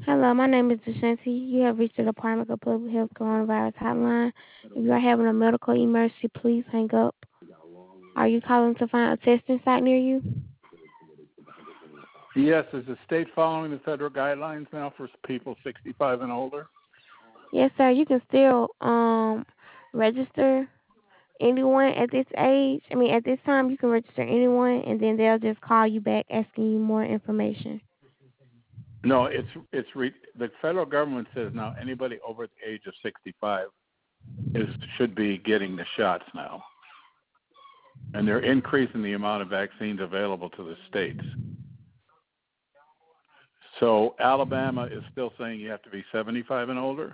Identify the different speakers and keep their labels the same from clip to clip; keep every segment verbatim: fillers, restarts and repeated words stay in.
Speaker 1: Hello, my name is Deshanti. You have reached the Department of Public Health Coronavirus Hotline. If you are having a medical emergency, please hang up. Are you calling to find a testing site near you?
Speaker 2: Yes, is the state following the federal guidelines now for people sixty-five and older?
Speaker 1: Yes, sir. You can still um register anyone at this age. I mean, at this time, you can register anyone, and then they'll just call you back asking you more information.
Speaker 2: No, it's it's re, the federal government says now anybody over the age of sixty-five is should be getting the shots now, and they're increasing the amount of vaccines available to the states. So Alabama is still saying you have to be seventy-five and older?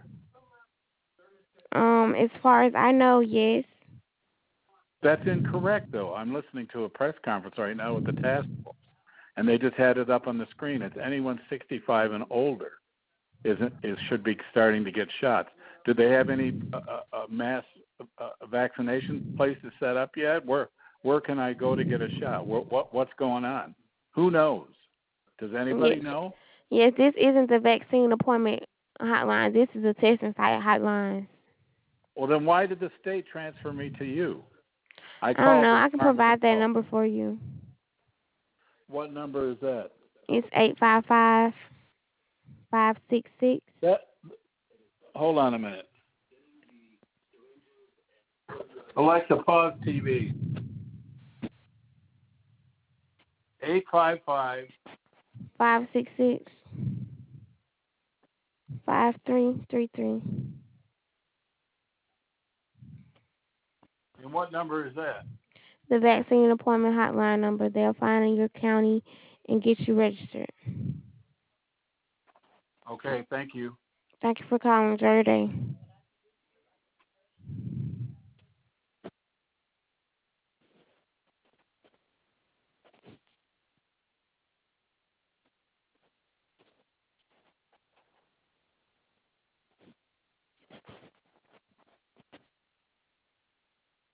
Speaker 1: Um, as far as I know, yes.
Speaker 2: That's incorrect, though. I'm listening to a press conference right now with the task force, and they just had it up on the screen. It's anyone sixty-five and older isn't is should be starting to get shots. Do they have any uh, uh, mass uh, vaccination places set up yet? Where where can I go to get a shot? What, what what's going on? Who knows? Does anybody
Speaker 1: Yes,
Speaker 2: know?
Speaker 1: yes. This isn't the vaccine appointment hotline. This is a testing site hotline.
Speaker 2: Well, then why did the state transfer me to you? I
Speaker 1: I don't
Speaker 2: called
Speaker 1: know.
Speaker 2: the
Speaker 1: I can
Speaker 2: Department of
Speaker 1: provide that
Speaker 2: Health.
Speaker 1: number for you.
Speaker 2: What number is that?
Speaker 1: It's eight five five five six six.
Speaker 2: That. Hold on a minute. Alexa, pause T V. Eight five five.
Speaker 1: Five six six five three three three.
Speaker 2: And what number is that?
Speaker 1: The vaccine appointment hotline number. They'll find in your county and get you registered.
Speaker 2: Okay, thank you.
Speaker 1: Thank you for calling. Enjoy your day.